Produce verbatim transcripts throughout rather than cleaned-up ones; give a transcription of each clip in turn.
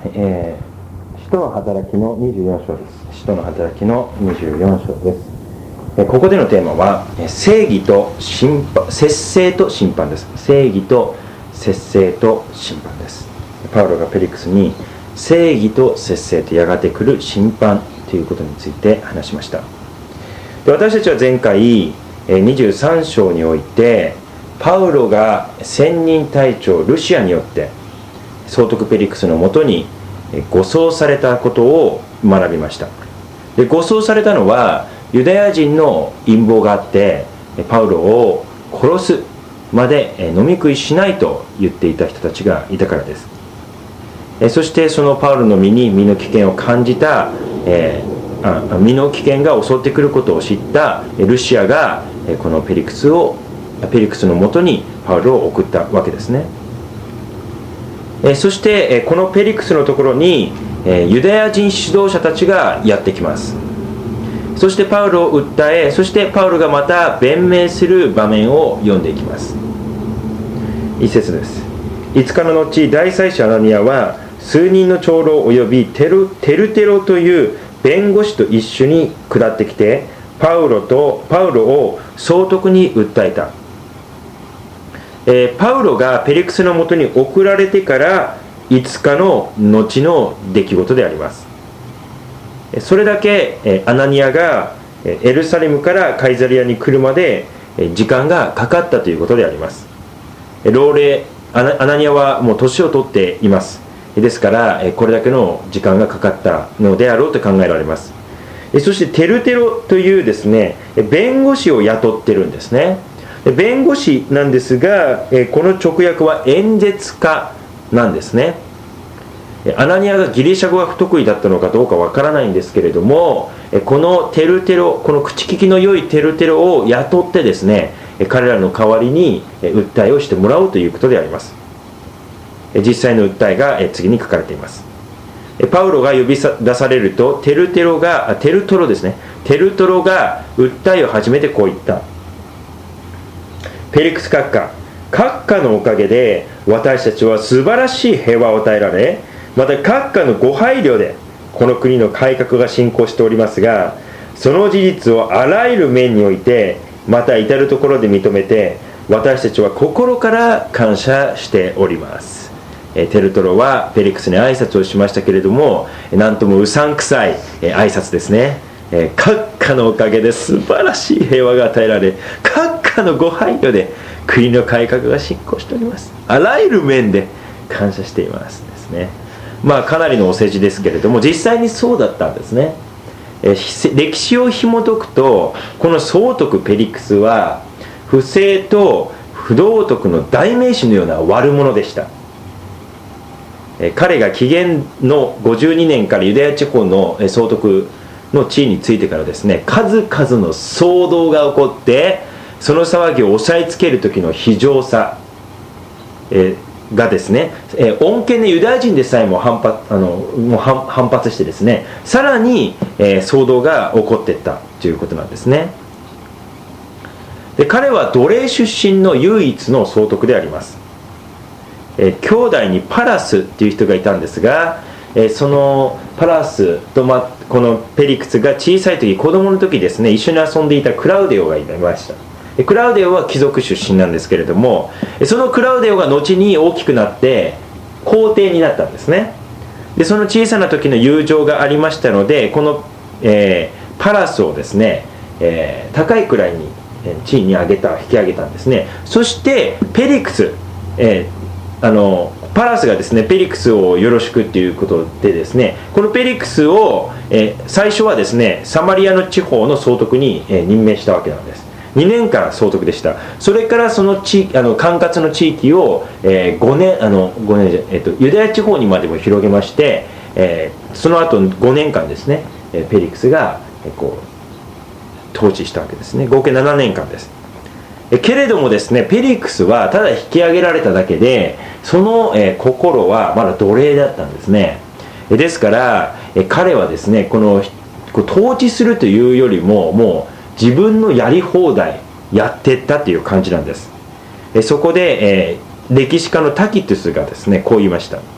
えー、使徒の働きのにじゅうよん章です。使徒の働きのにじゅうよん章です。えー、ここでのテーマは正義と審判、節制と審判です。正義と節制と審判です。パウロがペリクスに正義と節制とやがて来る審判ということについて話しました。で、私たちは前回にじゅうさん章においてパウロが千人隊長ルシアによって総督ペリクスのもとに護送されたことを学びました。で、護送されたのはユダヤ人の陰謀があってパウロを殺すまで飲み食いしないと言っていた人たちがいたからです。そしてそのパウロの身に身の危険を感じた、えー、あ身の危険が襲ってくることを知ったルシアがこのペリクスをペリクスのもとにパウロを送ったわけですね。そしてこのペリクスのところにユダヤ人指導者たちがやってきます。そしてパウロを訴え、そしてパウロがまた弁明する場面を読んでいきます。一節です。いつかの後、大祭司アナニアは数人の長老およびテル、テルテロという弁護士と一緒に下ってきてパウロとパウロを総督に訴えた。えー、パウロがペリクスのもとに送られてからいつかの後の出来事であります。それだけ、えー、アナニアがエルサレムからカイザリアに来るまで、えー、時間がかかったということであります。老齢アナ、アナニアはもう年を取っています。ですから、えー、これだけの時間がかかったのであろうと考えられます。えー、そしてテルテロというですね、弁護士を雇ってるんですね。弁護士なんですが、この直訳は演説家なんですね。アナニアがギリシャ語が不得意だったのかどうかわからないんですけれども、このテルテロ、この口利きの良いテルテロを雇ってですね、彼らの代わりに訴えをしてもらおうということであります。実際の訴えが次に書かれています。パウロが呼び出されると、テルテロが、テルトロですね、テルトロが訴えを始めてこう言った。ペリクス閣下、閣下のおかげで私たちは素晴らしい平和を与えられ、また閣下のご配慮でこの国の改革が進行しておりますが、その事実をあらゆる面においてまた至るところで認めて、私たちは心から感謝しております。テルトロはペリクスに挨拶をしましたけれども、なんともうさんくさい挨拶ですね。閣下のおかげで素晴らしい平和が与えられ、閣下のご配慮で国の改革が進行しております。あらゆる面で感謝していますですね。まあかなりのお世辞ですけれども、実際にそうだったんですね。え歴史を紐解くと、この総督ペリクスは不正と不道徳の代名詞のような悪者でした。え彼が紀元のごじゅうにねんからユダヤ地方の総督の地位についてからですね、数々の騒動が起こって、その騒ぎを押さえつける時の非常さ、えー、がですね、えー、穏健なユダヤ人でさえも反発、あのもう反反発してですね、さらに、えー、騒動が起こっていったということなんですね。で、彼は奴隷出身の唯一の総督であります。えー、兄弟にパラスっていう人がいたんですが、えー、そのパラスと、ま、このペリクスが小さい時、子供の時ですね、一緒に遊んでいたクラウデオがいました。クラウデオは貴族出身なんですけれども、そのクラウデオが後に大きくなって皇帝になったんですね。で、その小さな時の友情がありましたので、この、えー、パラスをですね、えー、高いくらいに地位に上げた引き上げたんですね。そしてペリクス、えー、あのパラスがですね、ペリクスをよろしくっていうことでですね、このペリクスを、えー、最初はですね、サマリアの地方の総督に、えー、任命したわけなんです。にねんかん総督でした。それからその地あの管轄の地域を、えー、ごねんあのごねんじゃ、えー、とユダヤ地方にまでも広げまして、えー、その後ごねんかんですね、えー、ペリクスが、えー、こう統治したわけですね。合計ななねんかんです。えー、けれどもですね、ペリクスはただ引き上げられただけで、その、えー、心はまだ奴隷だったんですね。えー、ですから、えー、彼はですね、このこう統治するというよりももう自分のやり放題やってったっていう感じなんです。えそこで、えー、歴史家のタキトゥスがですね、こう言いました。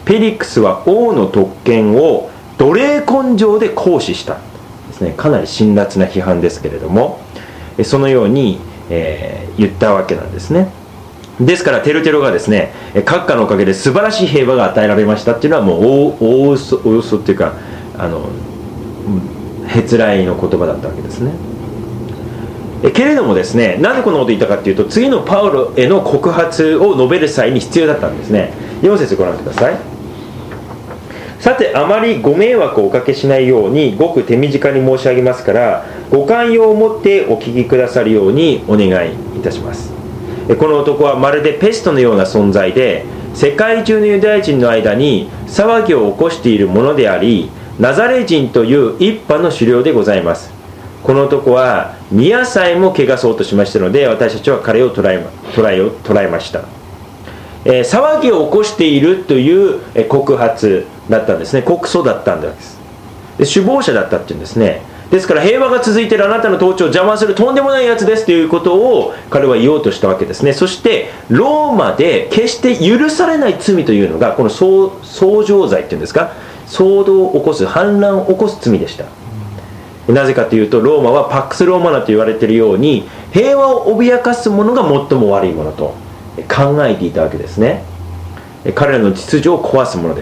ペリクスは王の特権を奴隷根性で行使したですね。かなり辛辣な批判ですけれども、そのように、えー、言ったわけなんですね。ですからテルテロがですね、閣下のおかげで素晴らしい平和が与えられましたっていうのはもう大、大嘘、大嘘っていうか、あのへつらいの言葉だったわけですね。えけれどもですね、なぜこんなこと言ったかっていうと、次のパウロへの告発を述べる際に必要だったんですね。よん節ご覧ください。さて、あまりご迷惑をおかけしないようにごく手短に申し上げますから、ご寛容を持ってお聞きくださるようにお願いいたします。この男はまるでペストのような存在で、世界中のユダヤ人の間に騒ぎを起こしているものであり、ナザレ人という一派の首領でございます。この男は宮さえも汚そうとしましたので、私たちは彼を捕らえ、捕らえを捕らえました。えー、騒ぎを起こしているという告発だったんですね。告訴だったんです。で、首謀者だったっていうんですね。ですから平和が続いているあなたの統治を邪魔するとんでもないやつですということを彼は言おうとしたわけですね。そしてローマで決して許されない罪というのがこの騒擾罪っていうんですか、騒動を起こす、反乱を起こす罪でした。なぜかというと、ローマはパックスローマナと言われているように平和を脅かすものが最も悪いものと考えていたわけですね。彼らの秩序を壊すものです。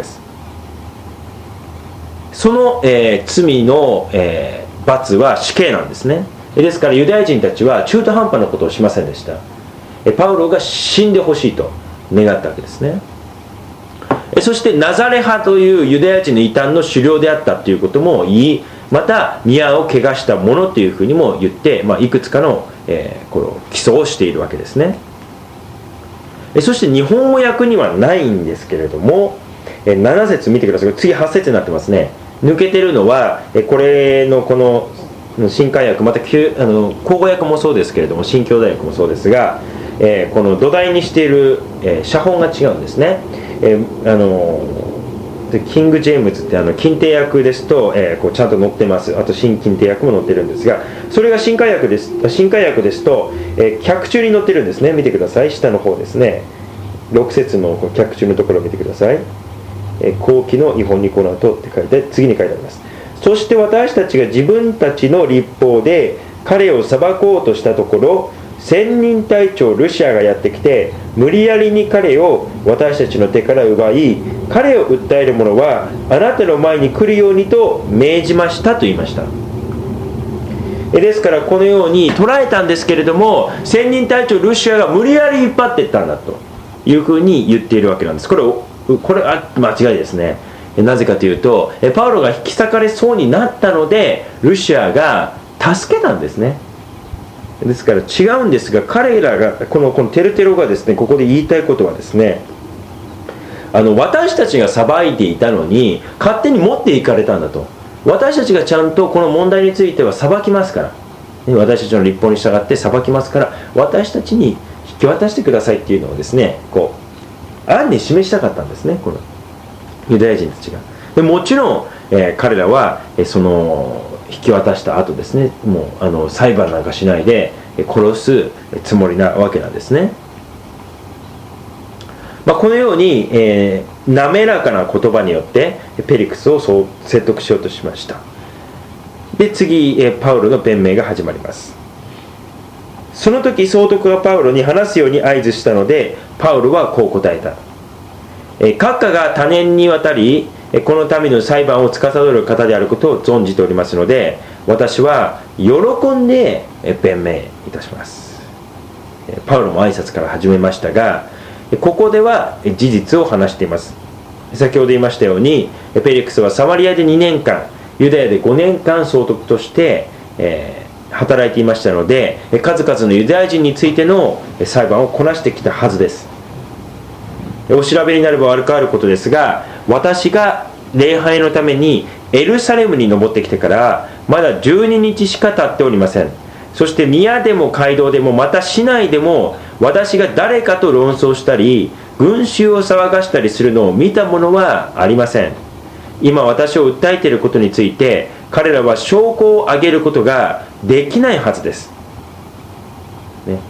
その、えー、罪の、えー罰は死刑なんですね。ですからユダヤ人たちは中途半端なことをしませんでした。パウロが死んでほしいと願ったわけですね。そしてナザレ派というユダヤ人の異端の首領であったということも言い、また宮を汚した者というふうにも言って、まあ、いくつかの、えー、この起訴をしているわけですね。そして日本語訳にはないんですけれども、なな節見てください。次はち節になってますね。抜けてるのはこれのこの新海訳、またあの口語訳もそうですけれども新教大訳もそうですが、えー、この土台にしている、えー、写本が違うんですね。えー、あのキング・ジェームズってあの近帝訳ですと、えー、こうちゃんと載ってます。あと新近帝訳も載ってるんですが、それが新海訳です。新海訳ですと、えー、脚注に載ってるんですね。見てください。下の方ですね。ろく節のこの脚注のところを見てください。後期の違法に行うとって書いて次に書いてあります。そして私たちが自分たちの立法で彼を裁こうとしたところ、千人隊長ルシアがやってきて無理やりに彼を私たちの手から奪い、彼を訴える者はあなたの前に来るようにと命じましたと言いました。ですからこのように捕らえたんですけれども、千人隊長ルシアが無理やり引っ張っていったんだというふうに言っているわけなんです。これこれは間違いですね。なぜかというと、パウロが引き裂かれそうになったのでルシアが助けたんですね。ですから違うんですが、彼らがこの、このテルテロがですね、ここで言いたいことはですね、あの私たちが裁いていたのに勝手に持っていかれたんだと。私たちがちゃんとこの問題については裁きますから、私たちの立法に従って裁きますから、私たちに引き渡してくださいっていうのをですね、こう暗に示したかったんですね、このユダヤ人たちが。でもちろん、えー、彼らは、えー、その引き渡した後ですね、もうあの裁判なんかしないで、えー、殺すつもりなわけなんですね。まあ、このように、えー、滑らかな言葉によってペリクスをそう説得しようとしました。で次、えー、パウロの弁明が始まります。その時総督がパウロに話すように合図したので、パウロはこう答えた。え閣下が多年にわたりこの民の裁判を司る方であることを存じておりますので、私は喜んで弁明いたします。パウロも挨拶から始めましたが、ここでは事実を話しています。先ほど言いましたように、ペリクスはサマリアでにねんかん、ユダヤでごねんかん総督として、えー働いていましたので、数々のユダヤ人についての裁判をこなしてきたはずです。お調べになれば悪くあることですが、私が礼拝のためにエルサレムに登ってきてからまだじゅうににちしか経っておりません。そして宮でも街道でもまた市内でも私が誰かと論争したり群衆を騒がしたりするのを見たものはありません。今私を訴えていることについて彼らは証拠を挙げることができないはずです、ね、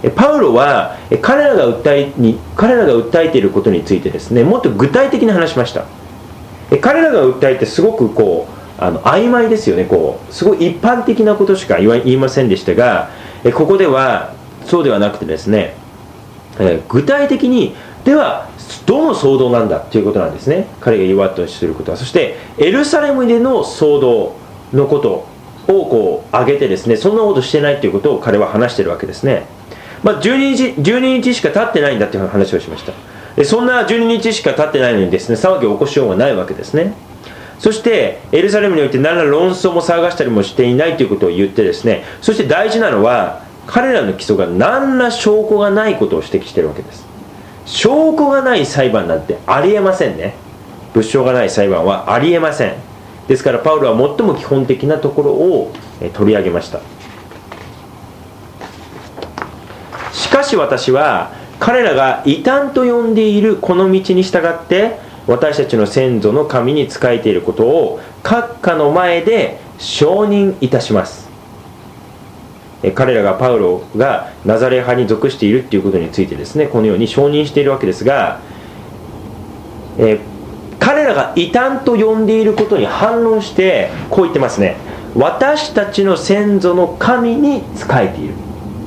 パウロは彼らが訴えに彼らが訴えていることについてですね、もっと具体的に話しました。彼らが訴えてすごくこうあの曖昧ですよね。こうすごい一般的なことしか言わ言いませんでしたが、ここではそうではなくてですね、具体的にではどの騒動なんだということなんですね。彼が言わんとすることは。そしてエルサレムでの騒動のことをこう挙げてですね、そんなことしてないということを彼は話しているわけですね。まあ、じゅうににち、じゅうににちしか経ってないんだという話をしました。でそんなじゅうににちしか経ってないのにですね、騒ぎを起こしようがないわけですね。そしてエルサレムにおいて何ら論争も騒がしたりもしていないということを言ってですね、そして大事なのは彼らの起訴が何ら証拠がないことを指摘しているわけです。証拠がない裁判なんてありえませんね。物証がない裁判はありえません。ですからパウロは最も基本的なところを取り上げました。しかし私は彼らが異端と呼んでいるこの道に従って私たちの先祖の神に仕えていることを閣下の前で承認いたします。彼らがパウロがナザレ派に属しているということについてですね、このように承認しているわけですが、えー、彼らが異端と呼んでいることに反論してこう言ってますね。私たちの先祖の神に仕えている。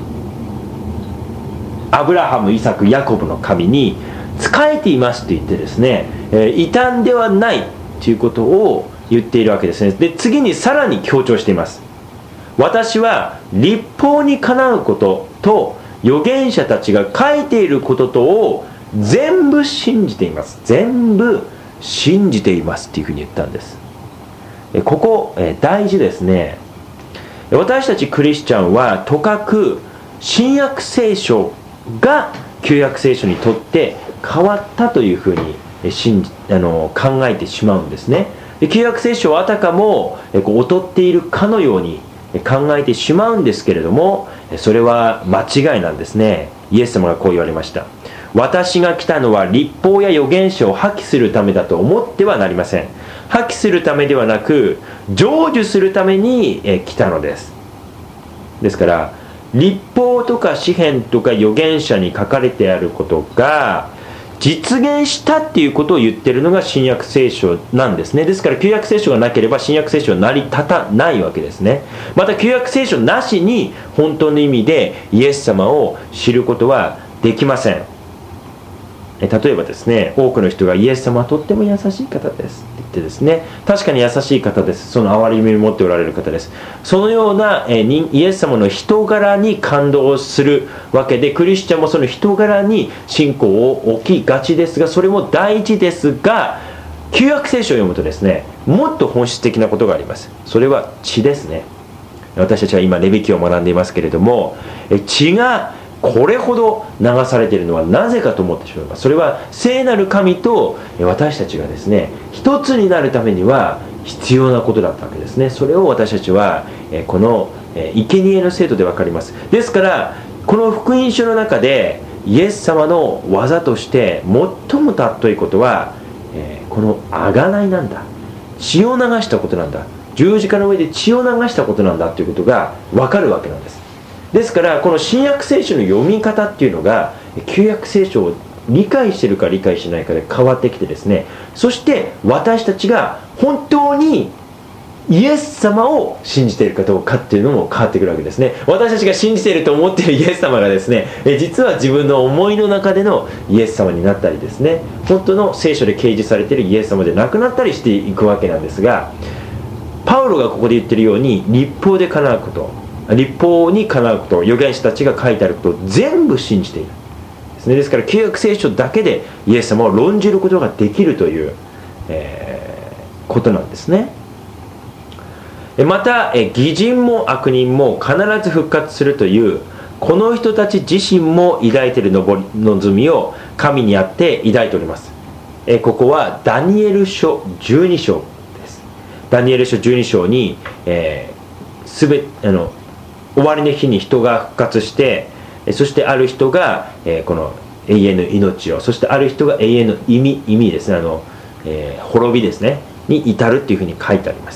アブラハム、イサク、ヤコブの神に仕えていますと言ってですね、えー、異端ではないということを言っているわけですね。で次にさらに強調しています。私は律法にかなうことと預言者たちが書いていることとを全部信じています。全部信じていますっていうふうに言ったんです。ここ大事ですね。私たちクリスチャンはとかく新約聖書が旧約聖書にとって変わったというふうに信じあの考えてしまうんですね。で旧約聖書はあたかもこう劣っているかのように考えてしまうんですけれども、それは間違いなんですね。イエス様がこう言われました。私が来たのは律法や預言者を破棄するためだと思ってはなりません。破棄するためではなく成就するために来たのです。ですから律法とか詩篇とか預言者に書かれてあることが実現したっていうことを言ってるのが新約聖書なんですね。ですから旧約聖書がなければ新約聖書は成り立たないわけですね。また旧約聖書なしに本当の意味でイエス様を知ることはできません。例えばですね、多くの人がイエス様はとっても優しい方ですって言ってですね、確かに優しい方です。その憐れみを持っておられる方です。そのような、えー、イエス様の人柄に感動するわけで、クリスチャンもその人柄に信仰を置きがちですが、それも大事ですが、旧約聖書を読むとですね、もっと本質的なことがあります。それは血ですね。私たちは今レビ記を学んでいますけれども、血がこれほど流されているのはなぜかと思ってしまいます。それは聖なる神と私たちがですね一つになるためには必要なことだったわけですね。それを私たちはこの生贄の制度で分かります。ですからこの福音書の中でイエス様の技として最も尊いことはこの贖いなんだ、血を流したことなんだ、十字架の上で血を流したことなんだということが分かるわけなんです。ですからこの新約聖書の読み方っていうのが旧約聖書を理解しているか理解しないかで変わってきてですね、そして私たちが本当にイエス様を信じているかどうかっていうのも変わってくるわけですね。私たちが信じていると思っているイエス様がですね、実は自分の思いの中でのイエス様になったりですね、本当の聖書で掲示されているイエス様でなくなったりしていくわけなんですが、パウロがここで言っているように律法で叶うこと、律法にかなうこと、預言者たちが書いてあることを全部信じているですね。ですから旧約聖書だけでイエス様を論じることができるという、えー、ことなんですね。また義人も悪人も必ず復活するというこの人たち自身も抱いている望みを神にあって抱いております。ここはダニエル書じゅうに章です。ダニエル書じゅうに章に、えー、すべあの終わりの日に人が復活して、そしてある人が、えー、この永遠の命を、そしてある人が永遠の意味、意味ですね、あの、えー、滅びですねに至るっていうふうに書いてあります。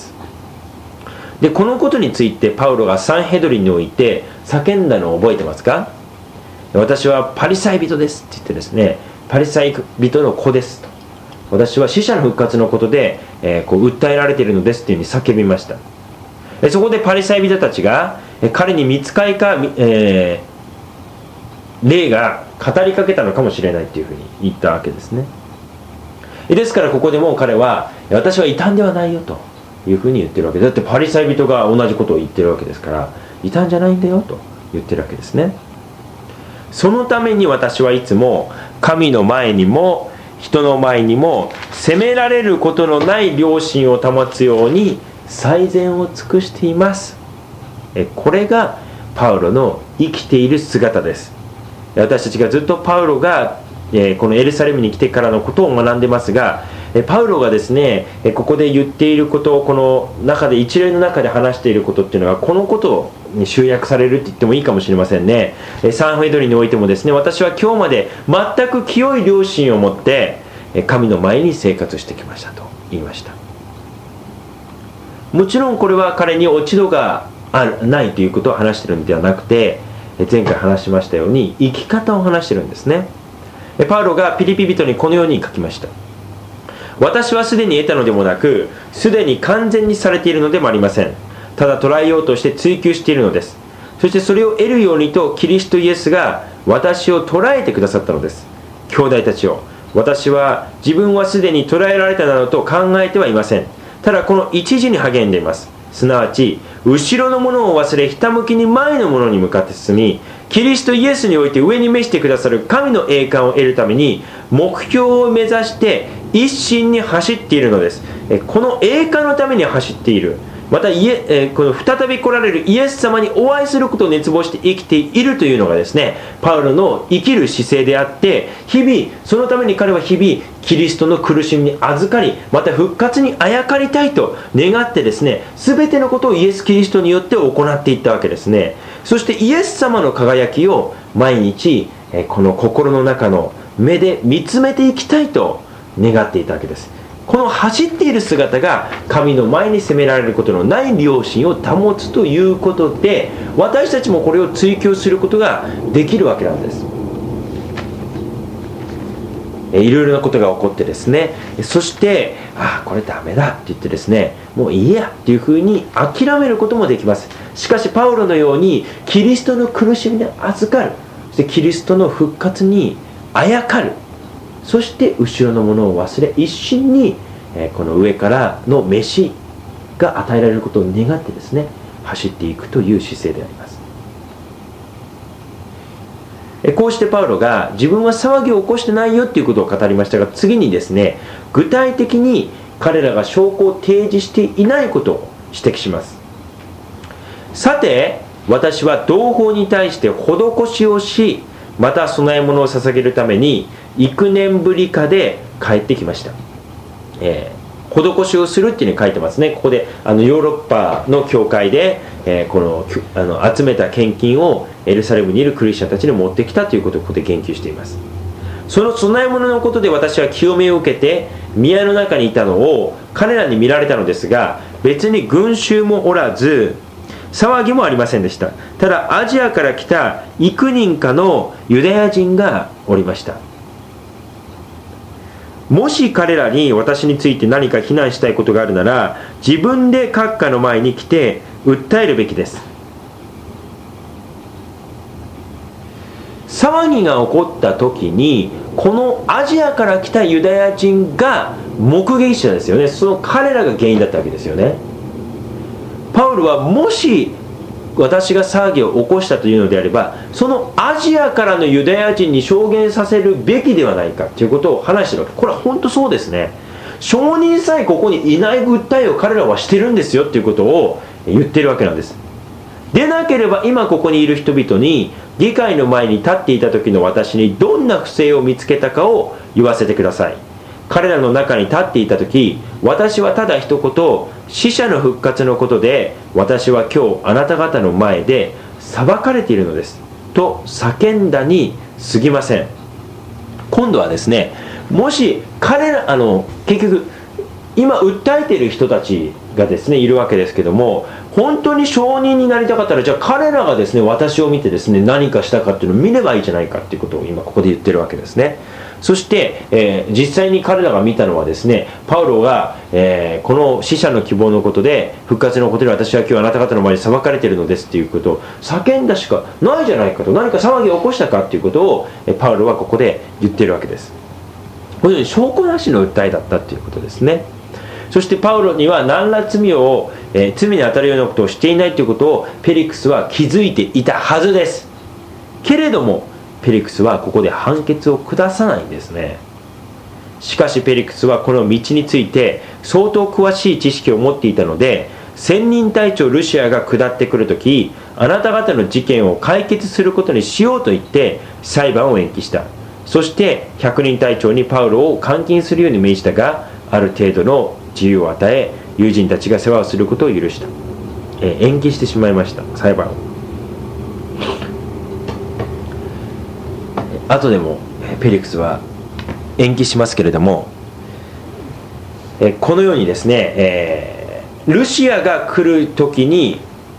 でこのことについてパウロがサンヘドリンにおいて叫んだのを覚えてますか？ 私はパリサイ人ですって言ってですね、パリサイ人の子ですと、私は死者の復活のことで、えー、こう訴えられているのですっていうふうに叫びました。そこでパリサイ人たちが彼に御使いか、えー、霊が語りかけたのかもしれないっていうふうに言ったわけですね。ですからここでも彼は私は異端ではないよというふうに言ってるわけで、だってパリサイ人が同じことを言ってるわけですから、異端じゃないんだよと言ってるわけですね。そのために私はいつも神の前にも人の前にも責められることのない良心を保つように最善を尽くしています。これがパウロの生きている姿です。私たちがずっとパウロがこのエルサレムに来てからのことを学んでますが、パウロがですねここで言っていることをこの中で一連の中で話していることっていうのはこのことに集約されるって言ってもいいかもしれませんね。サンヘドリンにおいてもですね、私は今日まで全く清い良心を持って神の前に生活してきましたと言いました。もちろんこれは彼に落ち度があるないということを話しているのではなくて、前回話しましたように生き方を話しているんですね。パウロがピリピ人にこのように書きました。私はすでに得たのでもなく、すでに完全にされているのでもありません。ただ捉えようとして追求しているのです。そしてそれを得るようにとキリストイエスが私を捉えてくださったのです。兄弟たちよ、私は自分はすでに捉えられたなどと考えてはいません。ただこの一時に励んでいます。すなわち後ろのものを忘れひたむきに前のものに向かって進み、キリストイエスにおいて上に召してくださる神の栄冠を得るために目標を目指して一心に走っているのです。この栄冠のために走っている。またイエ、えー、この再び来られるイエス様にお会いすることを熱望して生きているというのがですね、パウロの生きる姿勢であって、日々そのために彼は日々キリストの苦しみに預かり、また復活にあやかりたいと願ってですね、全てのことをイエス・キリストによって行っていったわけですね。そしてイエス様の輝きを毎日、えー、この心の中の目で見つめていきたいと願っていたわけです。この走っている姿が神の前に責められることのない良心を保つということで、私たちもこれを追求することができるわけなんです。いろいろなことが起こってですね、そしてああこれダメだって言ってですね、もういいやっていうふうに諦めることもできます。しかしパウロのようにキリストの苦しみに預かる、そしてキリストの復活にあやかる、そして後ろのものを忘れ一心に、えー、この上からの飯が与えられることを願ってですね走っていくという姿勢であります。えこうしてパウロが自分は騒ぎを起こしてないよっていうことを語りましたが、次にですね具体的に彼らが証拠を提示していないことを指摘します。さて私は同胞に対して施しをし、また供え物を捧げるために幾年ぶりかで帰ってきました。えー、施しをするっていうふうに書いてますね。ここであのヨーロッパの教会で、えー、このあの集めた献金をエルサレムにいるクリスチャンたちに持ってきたということをここで言及しています。その供え物のことで私は清めを受けて宮の中にいたのを彼らに見られたのですが、別に群衆もおらず騒ぎもありませんでした。ただアジアから来た幾人かのユダヤ人がおりました。もし彼らに私について何か非難したいことがあるなら、自分で閣下の前に来て訴えるべきです。騒ぎが起こった時にこのアジアから来たユダヤ人が目撃者ですよね。その彼らが原因だったわけですよね。パウロはもし私が騒ぎを起こしたというのであれば、そのアジアからのユダヤ人に証言させるべきではないかということを話しているわけ。これは本当そうですね。証人さえここにいない訴えを彼らはしてるんですよということを言ってるわけなんです。でなければ今ここにいる人々に議会の前に立っていた時の私にどんな不正を見つけたかを言わせてください。彼らの中に立っていた時、私はただ一言、死者の復活のことで私は今日あなた方の前で裁かれているのですと叫んだに過ぎません。今度はですね、もし彼らあの結局今訴えている人たちがですねいるわけですけども、 本当に証人になりたかったら、じゃあ彼らがですね私を見てですね何かしたかっていうのを見ればいいじゃないかっていうことを今ここで言ってるわけですね。そして、えー、実際に彼らが見たのはですね、パウロが、えー、この死者の希望のことで、復活のことで私は今日あなた方の前に裁かれているのですっていうことを叫んだしかないじゃないかと、何か騒ぎを起こしたかっていうことを、えー、パウロはここで言っているわけです。このように証拠なしの訴えだったっていうことですね。そしてパウロには何ら罪を、えー、罪に当たるようなことをしていないということをフェリクスは気づいていたはずです。けれどもフェリクスはここで判決を下さないんですね。しかしフェリクスはこの道について相当詳しい知識を持っていたので、千人隊長ルシアが下ってくるとき、あなた方の事件を解決することにしようと言って裁判を延期した。そして百人隊長にパウロを監禁するように命じたが、ある程度の自由を与え、友人たちが世話をすることを許した。えー、延期してしまいました、裁判を。後でもフェリクスは延期しますけれども、えこのようにですね、えー、ルシアが来るときに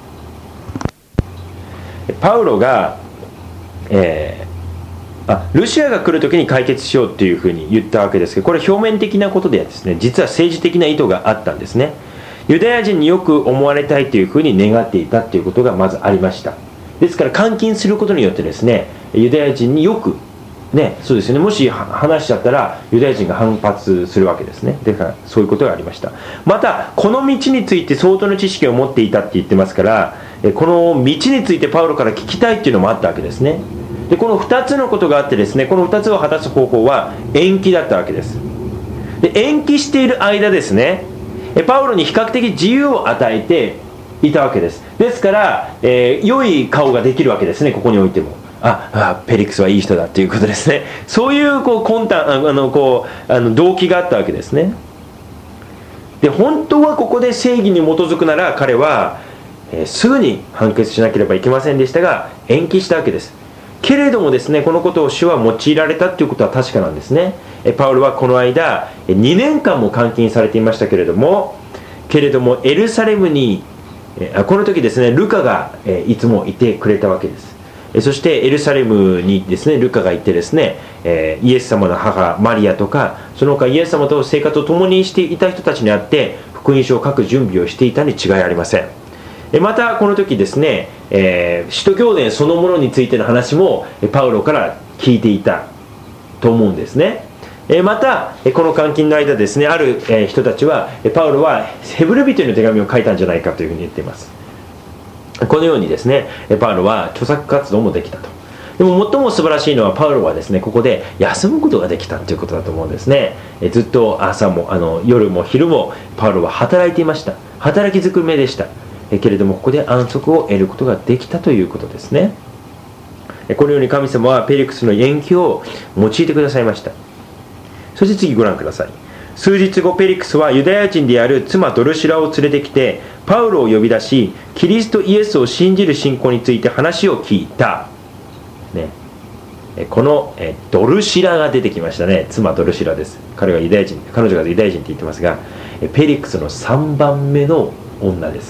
パウロが、えー、あルシアが来るときに解決しようというふうに言ったわけですけど、これ表面的なことではですね、実は政治的な意図があったんですね。ユダヤ人によく思われたいというふうに願っていたということがまずありました。ですから監禁することによってですね、ユダヤ人によくね、そうですね、もし話しちゃったらユダヤ人が反発するわけですね。だからそういうことがありました。またこの道について相当の知識を持っていたって言ってますから、この道についてパウロから聞きたいっていうのもあったわけですね。でこのふたつのことがあってですね、このふたつを果たす方法は延期だったわけです。で延期している間ですね、パウロに比較的自由を与えていたわけです。ですから、えー、良い顔ができるわけですね、ここにおいても。ああペリクスはいい人だということですね。そういうこう魂胆あのこうあの動機があったわけですね。で本当はここで正義に基づくなら彼は、えー、すぐに判決しなければいけませんでしたが延期したわけです。けれどもですね、このことを主は用いられたということは確かなんですね。えパウロはこの間にねんかんも監禁されていましたけれども、けれどもエルサレムにえこの時ですねルカが、えいつもいてくれたわけです。そしてエルサレムにですねルカが行ってですね、えー、イエス様の母マリアとかその他イエス様と生活を共にしていた人たちに会って福音書を書く準備をしていたに違いありません。えまたこの時ですね、えー、使徒行伝そのものについての話もパウロから聞いていたと思うんですね。えまたこの監禁の間ですね、ある人たちはパウロはヘブル人への手紙を書いたんじゃないかというふうに言っています。このようにですねパウロは著作活動もできたと。でも最も素晴らしいのはパウロはですねここで休むことができたということだと思うんですね。えずっと朝もあの夜も昼もパウロは働いていました。働きづくめでした。えけれどもここで安息を得ることができたということですね。えこのように神様はペリクスの延期を用いてくださいました。そして次ご覧ください。数日後ペリクスはユダヤ人である妻ドルシラを連れてきてパウロを呼び出し、キリストイエスを信じる信仰について話を聞いた、ね、このドルシラが出てきましたね。妻ドルシラです。彼がユダヤ人、彼女がユダヤ人って言ってますが、ペリクスのさんばんめの女です。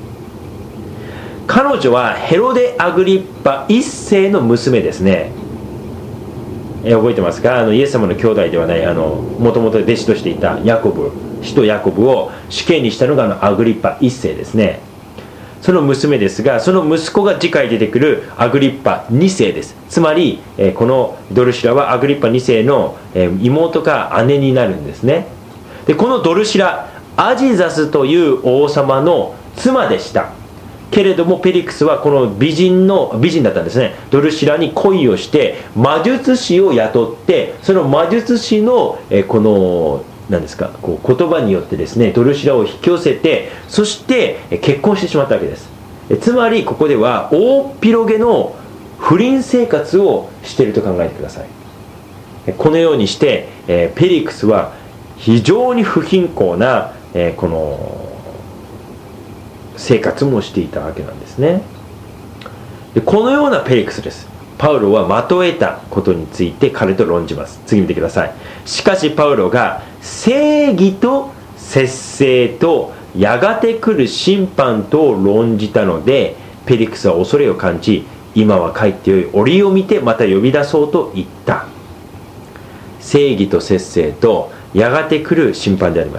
彼女はヘロデ・アグリッパいっせいの娘ですね。え覚えてますか？あのイエス様の兄弟ではない、もともと弟子としていたヤコブ、使徒ヤコブを死刑にしたのがあのアグリッパいっせいですね。その娘ですが、その息子が次回出てくるアグリッパにせいです。つまり、えこのドルシラはアグリッパにせいの、え妹か姉になるんですね。でこのドルシラ、アジザスという王様の妻でした。けれどもペリクスはこの美人の美人だったんですね。ドルシラに恋をして魔術師を雇って、その魔術師のえこの何ですか、こう言葉によってですねドルシラを引き寄せて、そして結婚してしまったわけです。えつまりここでは大っ広げの不倫生活をしていると考えてください。えこのようにして、えペリクスは非常に不貧困な、えこの生活もしていたわけなんですね。でこのようなペリクスです。パウロは的を得たことについて彼と論じます。次見てください。しかしパウロが正義と節制とやがて来る審判と論じたので、ペリクスは恐れを感じ、今は帰ってよい、折を見てまた呼び出そうと言った。正義と節制とやがて来る審判であります。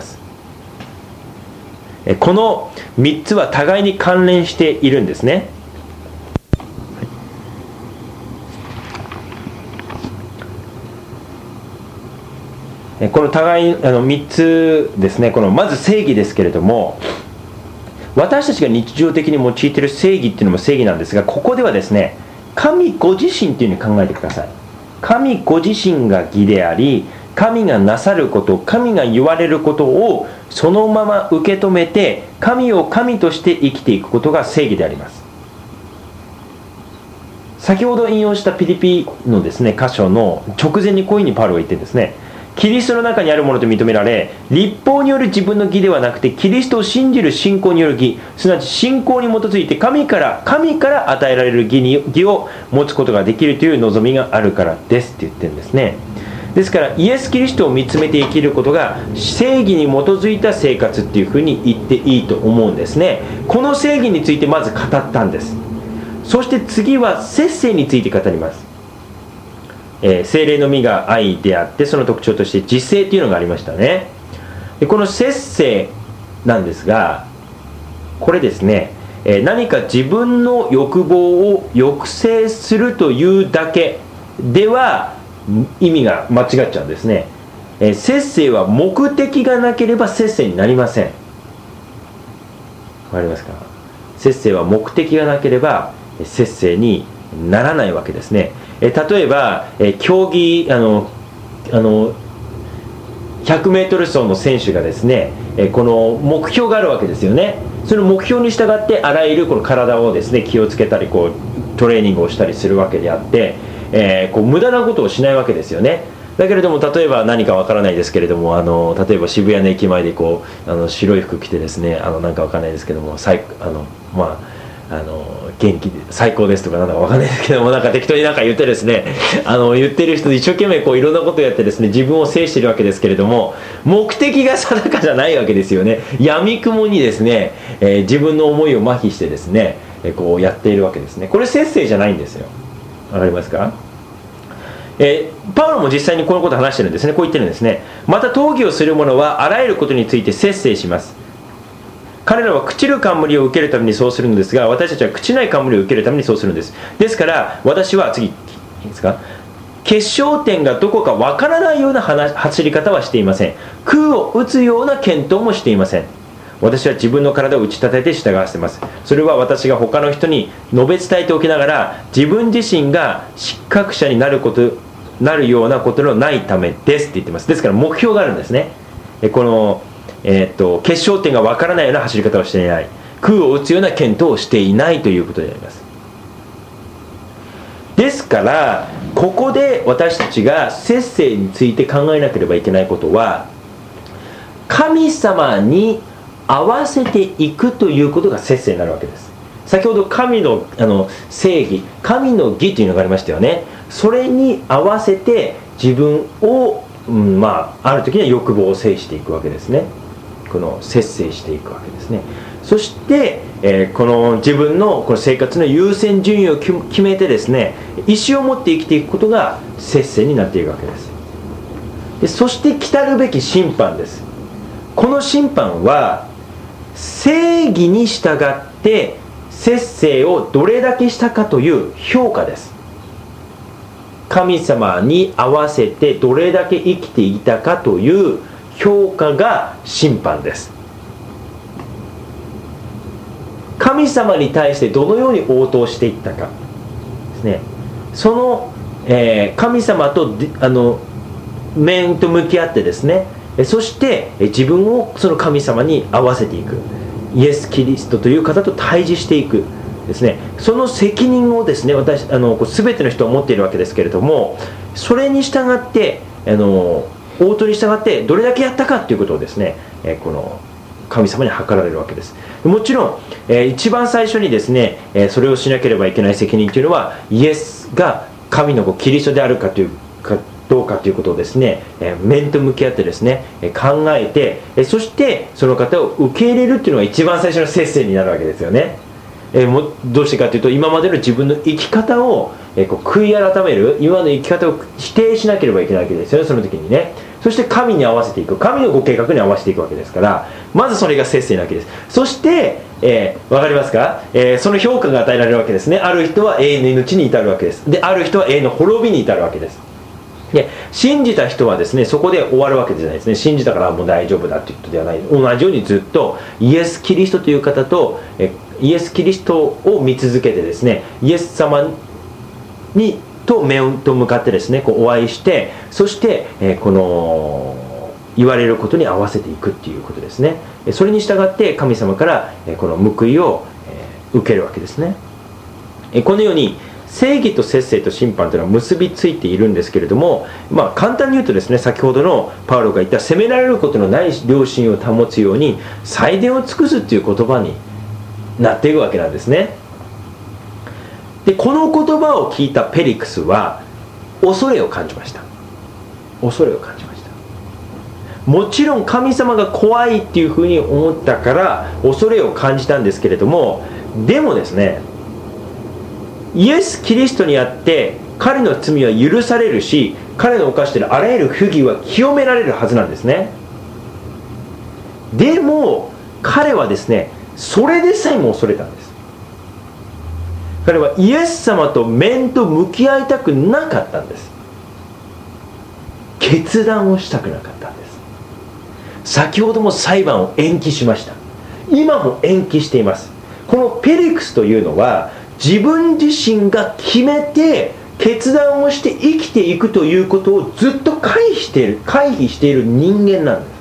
このみっつは互いに関連しているんですね。この互いあのみっつですね。このまず正義ですけれども、私たちが日常的に用いている正義っていうのも正義なんですが、ここではですね、神ご自身っていうふうに考えてください。神ご自身が義であり、神がなさること、神が言われることをそのまま受け止めて、神を神として生きていくことが正義であります。先ほど引用したピリピのですね箇所の直前にこういうふうにパウロが言ってるんですね。キリストの中にあるものと認められ、律法による自分の義ではなくて、キリストを信じる信仰による義、すなわち信仰に基づいて神から神から与えられる義に義を持つことができるという望みがあるからですって言ってるんですね。ですからイエス・キリストを見つめて生きることが正義に基づいた生活っていうふうに言っていいと思うんですね。この正義についてまず語ったんです。そして次は節制について語ります。えー、聖霊の実が愛であって、その特徴として自制というのがありましたね。でこの節制なんですが、これですね、えー、何か自分の欲望を抑制するというだけでは意味が間違っちゃうんですね。えー、節制は目的がなければ節制になりません。わかりますか？節制は目的がなければ節制にならないわけですね。え例えば、え競技あのあのひゃくメートル走の選手がですね、えこの目標があるわけですよね。その目標に従ってあらゆるこの体をですね気をつけたり、こうトレーニングをしたりするわけであって、えー、こう無駄なことをしないわけですよね。だけれども、例えば何かわからないですけれども、あの例えば渋谷の駅前でこうあの白い服着てですね、あのなんかわからないですけども、最あのまああの元気で最高ですとかなんだかわかんないですけども、なんか適当になんか言ってですね、あの言ってる人一生懸命こういろんなことをやってですね、自分を制しているわけですけれども、目的が定かじゃないわけですよね。闇雲にですね、えー、自分の思いを麻痺してですね、えー、こうやっているわけですね。これ節制じゃないんですよ。わかりますか？えー、パウロも実際にこのことを話してるんですね。こう言ってるんですね。また討議をする者はあらゆることについて節制します。彼らは朽ちる冠を受けるためにそうするのですが、私たちは朽ちない冠を受けるためにそうするんです。ですから私は次いいですか、決勝点がどこかわからないような走り方はしていません。空を打つような検討もしていません。私は自分の体を打ち立てて従わせています。それは私が他の人に述べ伝えておきながら、自分自身が失格者になることなるようなことのないためですって言ってます。ですから目標があるんですね。このえー、っと決勝点がわからないような走り方をしていない、空を打つような検討をしていないということであります。ですからここで私たちが節制について考えなければいけないことは、神様に合わせていくということが節制になるわけです。先ほど神の、あの正義、神の義というのがありましたよね。それに合わせて自分を、うんまあ、ある時には欲望を制していくわけですね。この節制していくわけですね。そして、えー、この自分のこの生活の優先順位を決めてですね、意思を持って生きていくことが節制になっていくわけです。でそして来たるべき審判です。この審判は正義に従って節制をどれだけしたかという評価です。神様に合わせてどれだけ生きていたかという評価が審判です。神様に対してどのように応答していったかですね。その、えー、神様とあの面と向き合ってですね、そして自分をその神様に合わせていく、イエス・キリストという方と対峙していくですね。その責任をですね、私あの全ての人は持っているわけですけれども、それに従ってあの応答に従ってどれだけやったかということをですね、えー、この神様に測られるわけです。もちろん、えー、一番最初にですね、えー、それをしなければいけない責任というのは、イエスが神の子キリストであるかというかどうかということをですね、えー、面と向き合ってですね、えー、考えて、えー、そしてその方を受け入れるっていうのが一番最初の節制になるわけですよね。えー、もどうしてかというと、今までの自分の生き方を、えー、こう悔い改める、今までの生き方を否定しなければいけないわけですよね、その時にね。そして神に合わせていく、神のご計画に合わせていくわけですから、まずそれが節制なわけです。そして、えー、分かりますか、えー、その評価が与えられるわけですね。ある人は永遠の命に至るわけです。で、ある人は永遠の滅びに至るわけです。で、信じた人はですね、そこで終わるわけじゃないですね。信じたからもう大丈夫だということではない。同じようにずっとイエス・キリストという方と、えイエス・キリストを見続けてですね、イエス様にと面と向かってですね、こうお会いして、そして、えー、この言われることに合わせていくっていうことですね。それに従って神様から、えー、この報いを、えー、受けるわけですね。えー、このように正義と節制と審判というのは結びついているんですけれども、まあ、簡単に言うとですね、先ほどのパウロが言った責められることのない良心を保つように最善を尽くすという言葉になっていくわけなんですね。で、この言葉を聞いたペリクスは恐れを感じました。恐れを感じました。もちろん神様が怖いっていうふうに思ったから恐れを感じたんですけれども、でもですね、イエス・キリストにあって彼の罪は許されるし、彼の犯しているあらゆる不義は清められるはずなんですね。でも彼はですね、それでさえも恐れたんです。彼はイエス様と面と向き合いたくなかったんです。決断をしたくなかったんです。先ほども裁判を延期しました。今も延期しています。このペリクスというのは自分自身が決めて決断をして生きていくということをずっと回避している回避している人間なんです。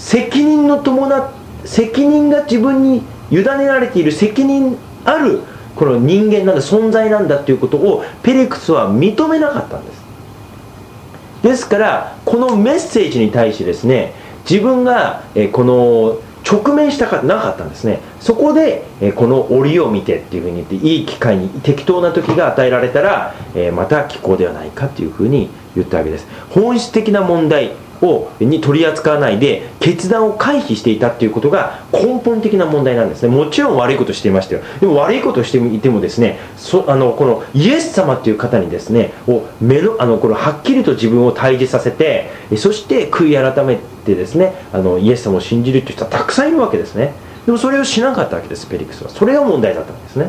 責任の伴っ責任が自分に委ねられている責任あるこの人間なんだ、存在なんだということをペリクスは認めなかったんです。ですからこのメッセージに対してですね、自分がえこの直面したかなかったんですね。そこでえこの折を見てっていうふうに言って、いい機会に適当な時が与えられたらえまた聞こうではないかというふうに言ったわけです。本質的な問題をに取り扱わないで決断を回避していたっていうことが根本的な問題なんですね。もちろん悪いことしていましたよ。でも悪いことしていてもですね、そあのこのイエス様っていう方にですねを目のあのこのはっきりと自分を対峙させて、そして悔い改めてですね、あのイエス様を信じるという人はたくさんいるわけですね。でもそれをしなかったわけです、ペリクスは。それが問題だったんですね。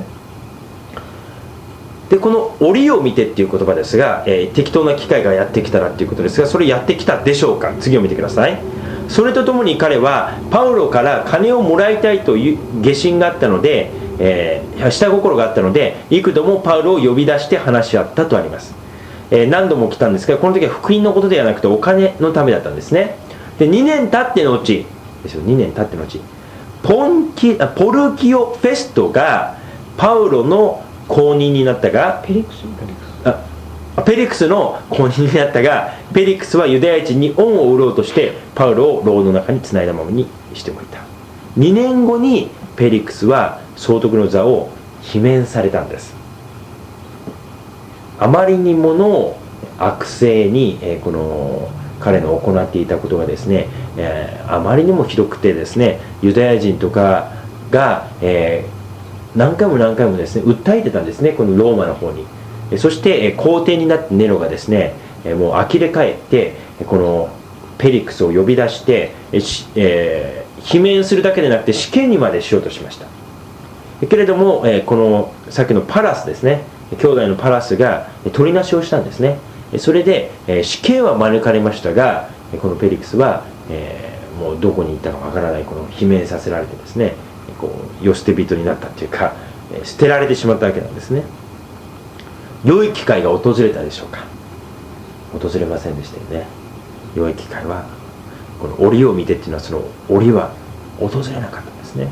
で、この折を見てっていう言葉ですが、えー、適当な機会がやってきたらっていうことですが、それやってきたでしょうか。次を見てください。それとともに彼はパウロから金をもらいたいという下心があったので、えー、下心があったので幾度もパウロを呼び出して話し合ったとあります。えー、何度も来たんですが、この時は福音のことではなくてお金のためだったんですね。で、にねん経ってのうちですよ、にねん経ってのうちポンキあポルキオ・フェストがパウロの公認になったが、ペリクスあペリクスの公認になったが、ペリクスはユダヤ人に恩を売ろうとしてパウロを牢の中につないだままにしておいた。にねんごにペリクスは総督の座を罷免されたんです。あまりにもの悪性に、えー、この彼の行っていたことがですね、えー、あまりにもひどくてですね、ユダヤ人とかが、えー何回も何回もですね訴えてたんですね、このローマの方に。そして皇帝になってネロがですね、もう呆れ返ってこのペリクスを呼び出して、えー、罷免するだけでなくて死刑にまでしようとしました。けれどもこのさっきのパラスですね、兄弟のパラスが取りなしをしたんですね。それで死刑は免れましたが、このペリクスは、えー、もうどこに行ったかわからない、この罷免させられてですね、こう世捨て人になったっていうか、捨てられてしまったわけなんですね。良い機会が訪れたでしょうか。訪れませんでしたよね。良い機会はこの折を見てっていうのは、その折は訪れなかったんですね。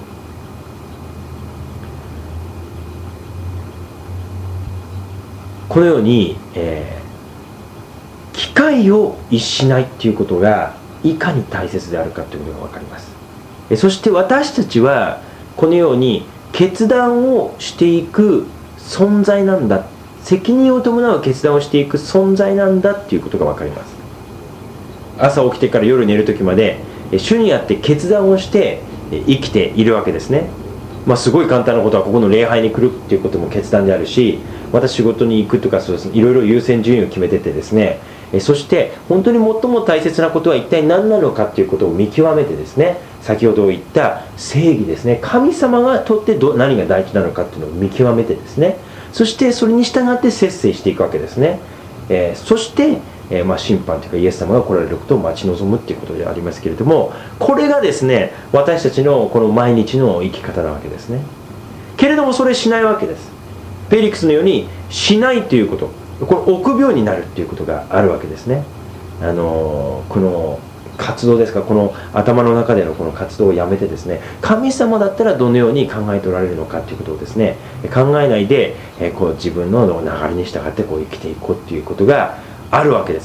このように、えー、機会を逸しないっていうことがいかに大切であるかということが分かります。そして私たちはこのように決断をしていく存在なんだ、 責任を伴う決断をしていく存在なんだっていうことが分かります。朝起きてから夜寝る時まで主にあって決断をして生きているわけですね。まあ、すごい簡単なことはここの礼拝に来るっていうことも決断であるし、また仕事に行くとか、そうですね、いろいろ優先順位を決めててですね、そして本当に最も大切なことは一体何なのかっていうことを見極めてですね、先ほど言った正義ですね、神様がとってど何が大事なのかっていうのを見極めてですね、そしてそれに従って節制していくわけですね。えー、そして、えーまあ、審判というかイエス様が来られることを待ち望むっていうことでありますけれども、これがですね、私たちのこの毎日の生き方なわけですね。けれどもそれしないわけです。フェリックスのようにしないということ、これ臆病になるっていうことがあるわけですね。あのー、この活動ですか、この頭の中でのこの活動をやめてですね、神様だったらどのように考えておられるのかということをですね、考えないで、えー、こう自分の流れに従ってこう生きていこうっていうことがあるわけです。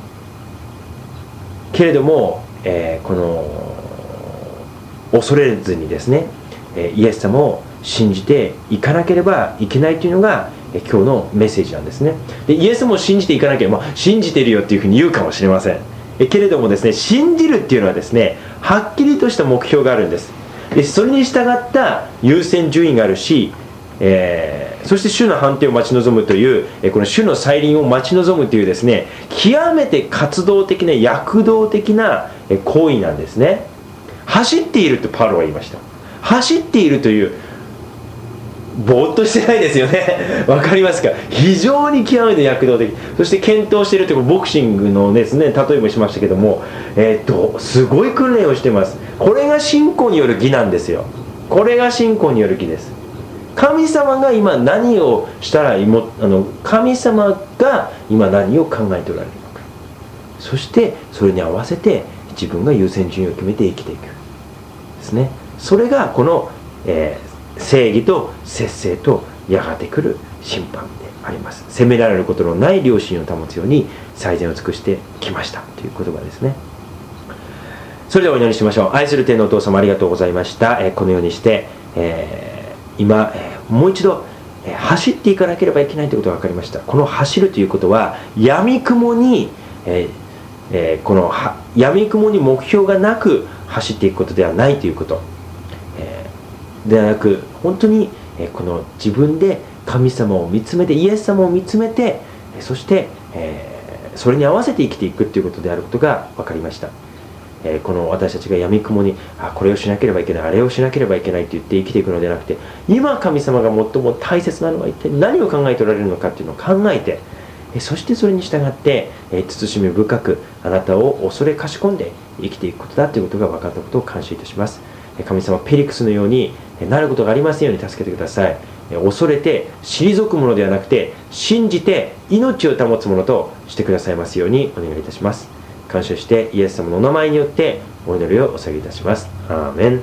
けれども、えー、この恐れずにですね、えー、イエス様を信じていかなければいけないというのがえ今日のメッセージなんですね。でイエスも信じていかなければ、まあ、信じてるよっていうふうに言うかもしれません。えけれどもですね、信じるっていうのはですね、はっきりとした目標があるんです。でそれに従った優先順位があるし、えー、そして主の判定を待ち望むという、えこの主の再臨を待ち望むというですね、極めて活動的な躍動的な行為なんですね。走っているとパウロは言いました。走っているという、ぼーっとしてないですよね。わかりますか？非常に極めて躍動的、そして検討しているというか、ボクシングのですね、例えもしましたけども、えー、っとすごい訓練をしています。これが信仰による義なんですよ。これが信仰による義です。神様が今何をしたらいもあの神様が今何を考えておられるのか、そしてそれに合わせて自分が優先順位を決めて生きていくですね。それがこの、えー正義と節制とやがて来る審判であります。責められることのない良心を保つように最善を尽くしてきましたという言葉ですね。それではお祈りしましょう。愛する天のお父様、ありがとうございました。えー、このようにして、えー、今、えー、もう一度、えー、走っていかなければいけないということが分かりました。この走るということは闇雲に、えーえー、この闇雲に目標がなく走っていくことではないということではなく、本当にこの自分で神様を見つめて、イエス様を見つめて、そして、えー、それに合わせて生きていくということであることが分かりました。えー、この私たちが闇雲に、あ、これをしなければいけない、あれをしなければいけないと言って生きていくのではなくて、今神様が最も大切なのは一体何を考えておられるのかというのを考えて、そしてそれに従って、えー、慎み深くあなたを恐れかしこんで生きていくことだということが分かったことを感謝いたします。神様、ペリクスのようになることがありませんように助けてください。恐れて退くものではなくて、信じて命を保つものとしてくださいますようにお願いいたします。感謝してイエス様のお名前によってお祈りをお下げいたします。アーメン。